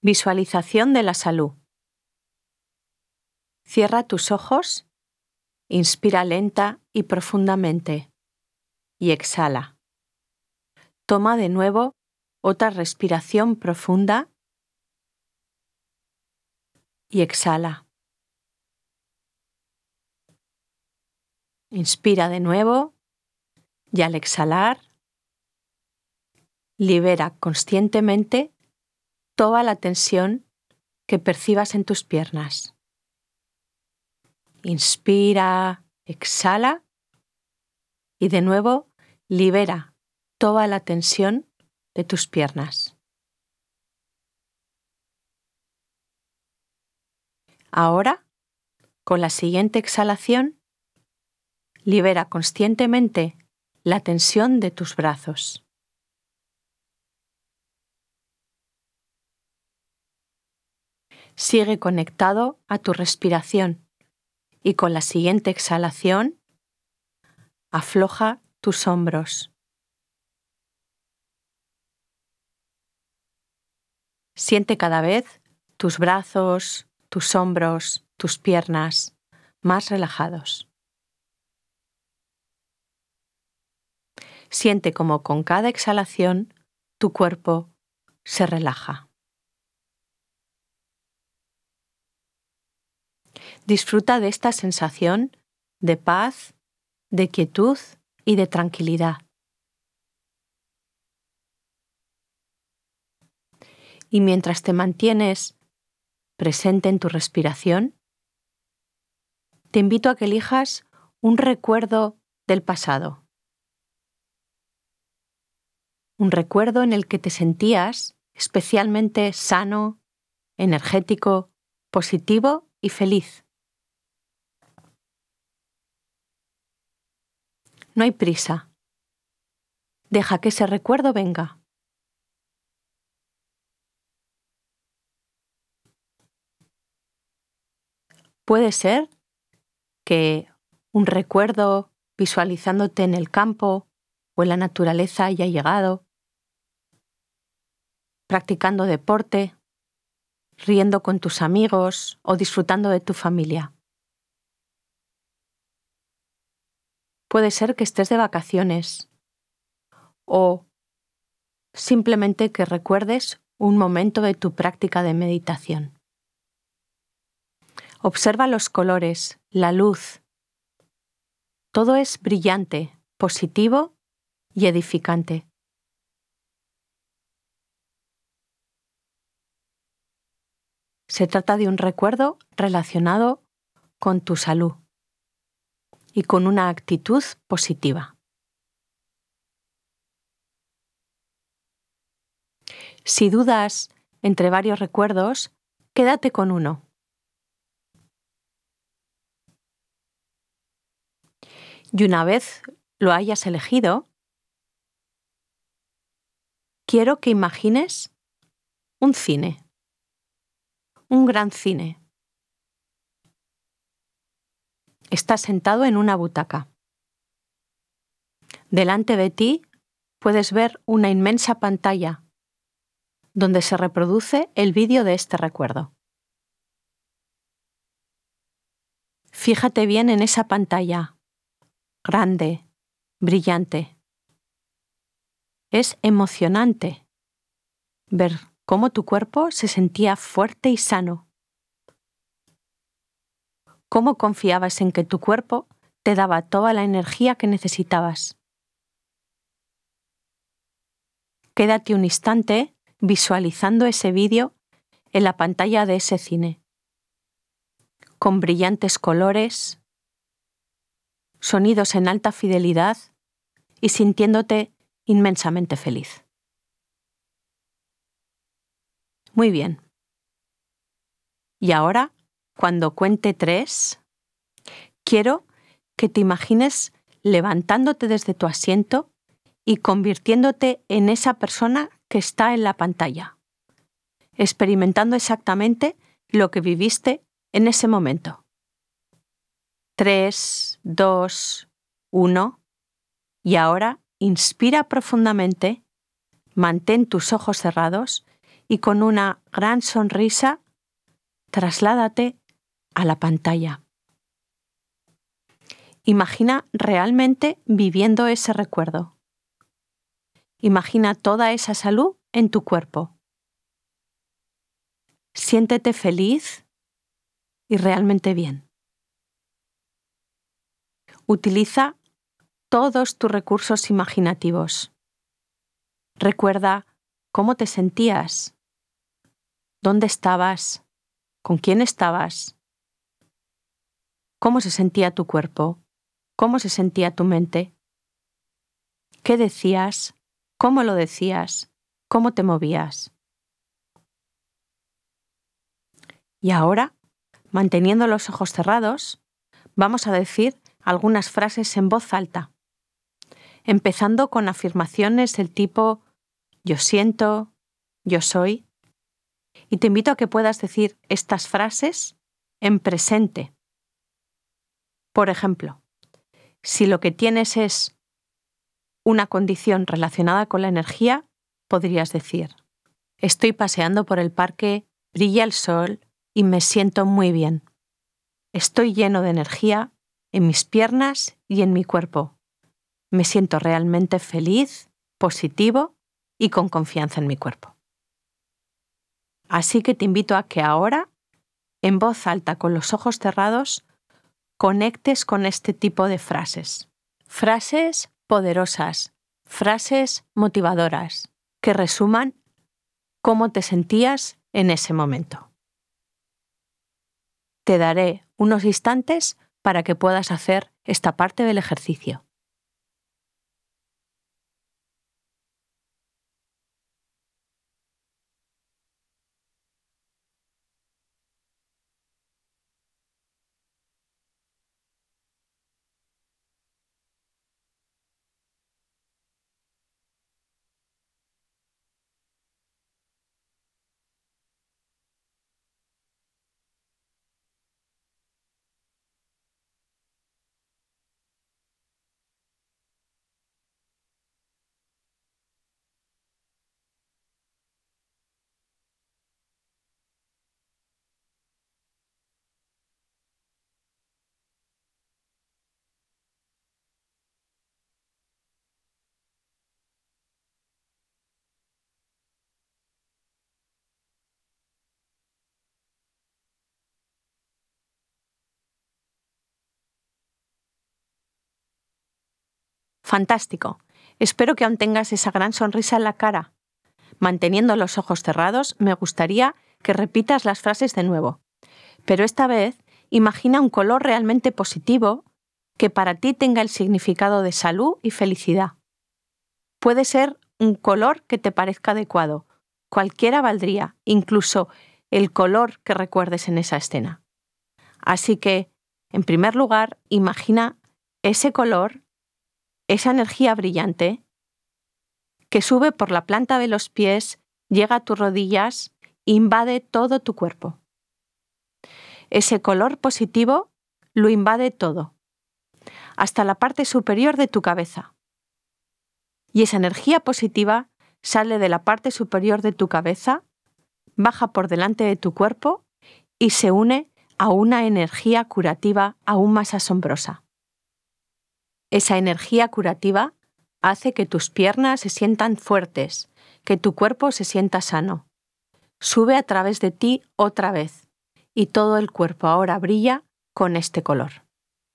Visualización de la salud. Cierra tus ojos, inspira lenta y profundamente y exhala. Toma de nuevo otra respiración profunda y exhala. Inspira de nuevo y al exhalar, libera conscientemente toda la tensión que percibas en tus piernas. Inspira, exhala y de nuevo libera toda la tensión de tus piernas. Ahora, con la siguiente exhalación, libera conscientemente la tensión de tus brazos. Sigue conectado a tu respiración y con la siguiente exhalación, afloja tus hombros. Siente cada vez tus brazos, tus hombros, tus piernas más relajados. Siente cómo con cada exhalación tu cuerpo se relaja. Disfruta de esta sensación de paz, de quietud y de tranquilidad. Y mientras te mantienes presente en tu respiración, te invito a que elijas un recuerdo del pasado. Un recuerdo en el que te sentías especialmente sano, energético, positivo y feliz. No hay prisa. Deja que ese recuerdo venga. Puede ser que un recuerdo visualizándote en el campo o en la naturaleza haya llegado, practicando deporte, riendo con tus amigos o disfrutando de tu familia. Puede ser que estés de vacaciones o simplemente que recuerdes un momento de tu práctica de meditación. Observa los colores, la luz. Todo es brillante, positivo y edificante. Se trata de un recuerdo relacionado con tu salud y con una actitud positiva. Si dudas entre varios recuerdos, quédate con uno. Y una vez lo hayas elegido, quiero que imagines un cine, un gran cine. Estás sentado en una butaca. Delante de ti puedes ver una inmensa pantalla donde se reproduce el vídeo de este recuerdo. Fíjate bien en esa pantalla, grande, brillante. Es emocionante ver cómo tu cuerpo se sentía fuerte y sano. Cómo confiabas en que tu cuerpo te daba toda la energía que necesitabas. Quédate un instante visualizando ese vídeo en la pantalla de ese cine, con brillantes colores, sonidos en alta fidelidad y sintiéndote inmensamente feliz. Muy bien. Y ahora, cuando cuente 3, quiero que te imagines levantándote desde tu asiento y convirtiéndote en esa persona que está en la pantalla, experimentando exactamente lo que viviste en ese momento. 3, 2, 1. Y ahora inspira profundamente, mantén tus ojos cerrados y con una gran sonrisa, trasládate a la pantalla. Imagina realmente viviendo ese recuerdo. Imagina toda esa salud en tu cuerpo. Siéntete feliz y realmente bien. Utiliza todos tus recursos imaginativos. Recuerda cómo te sentías, dónde estabas, con quién estabas, cómo se sentía tu cuerpo, cómo se sentía tu mente, qué decías, cómo lo decías, cómo te movías. Y ahora, manteniendo los ojos cerrados, vamos a decir algunas frases en voz alta, empezando con afirmaciones del tipo yo siento, yo soy, y te invito a que puedas decir estas frases en presente. Por ejemplo, si lo que tienes es una condición relacionada con la energía, podrías decir, estoy paseando por el parque, brilla el sol y me siento muy bien. Estoy lleno de energía en mis piernas y en mi cuerpo. Me siento realmente feliz, positivo y con confianza en mi cuerpo. Así que te invito a que ahora, en voz alta con los ojos cerrados, conectes con este tipo de frases. Frases poderosas, frases motivadoras, que resuman cómo te sentías en ese momento. Te daré unos instantes para que puedas hacer esta parte del ejercicio. Fantástico. Espero que aún tengas esa gran sonrisa en la cara. Manteniendo los ojos cerrados, me gustaría que repitas las frases de nuevo. Pero esta vez, imagina un color realmente positivo que para ti tenga el significado de salud y felicidad. Puede ser un color que te parezca adecuado. Cualquiera valdría, incluso el color que recuerdes en esa escena. Así que, en primer lugar, imagina ese color, esa energía brillante, que sube por la planta de los pies, llega a tus rodillas, invade todo tu cuerpo. Ese color positivo lo invade todo, hasta la parte superior de tu cabeza. Y esa energía positiva sale de la parte superior de tu cabeza, baja por delante de tu cuerpo y se une a una energía curativa aún más asombrosa. Esa energía curativa hace que tus piernas se sientan fuertes, que tu cuerpo se sienta sano. Sube a través de ti otra vez y todo el cuerpo ahora brilla con este color.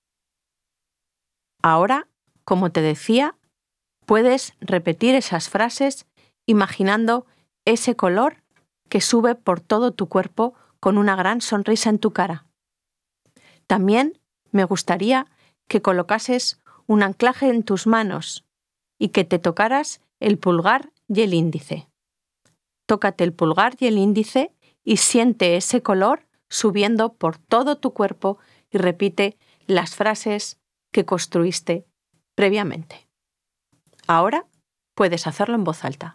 Ahora, como te decía, puedes repetir esas frases imaginando ese color que sube por todo tu cuerpo con una gran sonrisa en tu cara. También me gustaría que colocases un anclaje en tus manos y que te tocaras el pulgar y el índice. Tócate el pulgar y el índice y siente ese color subiendo por todo tu cuerpo y repite las frases que construiste previamente. Ahora puedes hacerlo en voz alta.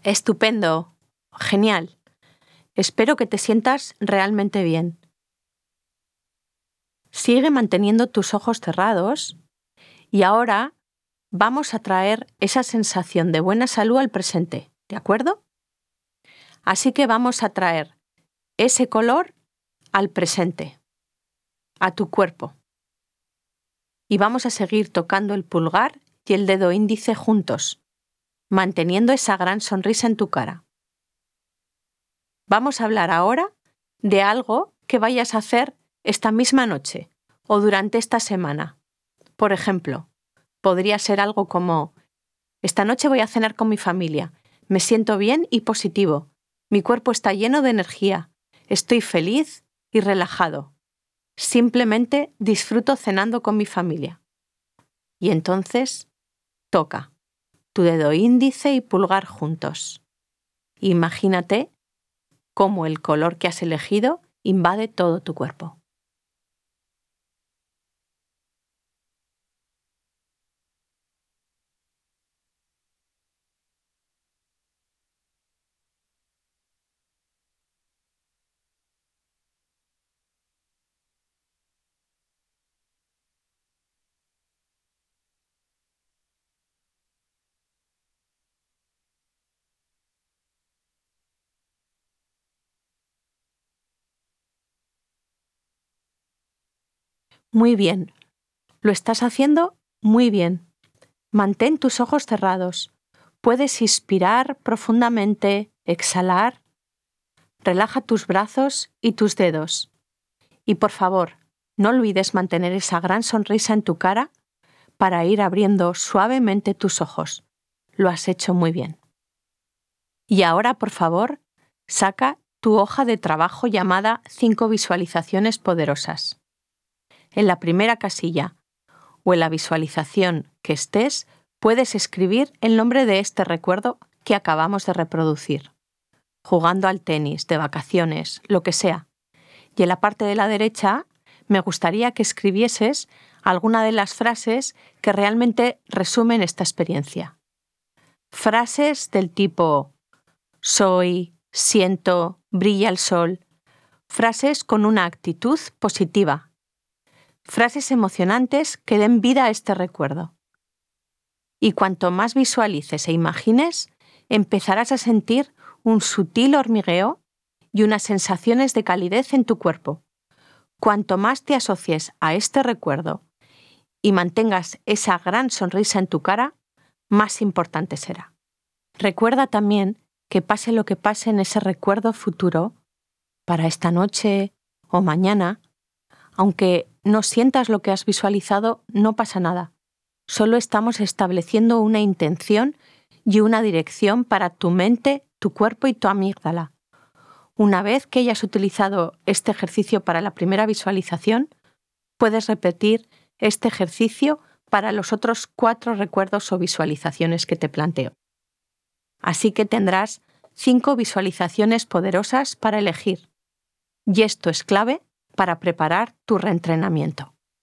Estupendo. Genial. Espero que te sientas realmente bien. Sigue manteniendo tus ojos cerrados y ahora vamos a traer esa sensación de buena salud al presente, ¿de acuerdo? Así que vamos a traer ese color al presente, a tu cuerpo. Y vamos a seguir tocando el pulgar y el dedo índice juntos, manteniendo esa gran sonrisa en tu cara. Vamos a hablar ahora de algo que vayas a hacer esta misma noche o durante esta semana. Por ejemplo, podría ser algo como: esta noche voy a cenar con mi familia, me siento bien y positivo, mi cuerpo está lleno de energía, estoy feliz y relajado. Simplemente disfruto cenando con mi familia. Y entonces, toca tu dedo índice y pulgar juntos. Imagínate cómo el color que has elegido invade todo tu cuerpo. Muy bien. Lo estás haciendo muy bien. Mantén tus ojos cerrados. Puedes inspirar profundamente, exhalar. Relaja tus brazos y tus dedos. Y por favor, no olvides mantener esa gran sonrisa en tu cara para ir abriendo suavemente tus ojos. Lo has hecho muy bien. Y ahora, por favor, saca tu hoja de trabajo llamada 5 visualizaciones poderosas. En la primera casilla o en la visualización que estés, puedes escribir el nombre de este recuerdo que acabamos de reproducir. Jugando al tenis, de vacaciones, lo que sea. Y en la parte de la derecha, me gustaría que escribieses alguna de las frases que realmente resumen esta experiencia. Frases del tipo: soy, siento, brilla el sol. Frases con una actitud positiva. Frases emocionantes que den vida a este recuerdo. Y cuanto más visualices e imagines, empezarás a sentir un sutil hormigueo y unas sensaciones de calidez en tu cuerpo. Cuanto más te asocies a este recuerdo y mantengas esa gran sonrisa en tu cara, más importante será. Recuerda también que pase lo que pase en ese recuerdo futuro, para esta noche o mañana, aunque no sientas lo que has visualizado, no pasa nada. Solo estamos estableciendo una intención y una dirección para tu mente, tu cuerpo y tu amígdala. Una vez que hayas utilizado este ejercicio para la primera visualización, puedes repetir este ejercicio para los otros 4 recuerdos o visualizaciones que te planteo. Así que tendrás 5 visualizaciones poderosas para elegir. Y esto es clave para preparar tu reentrenamiento.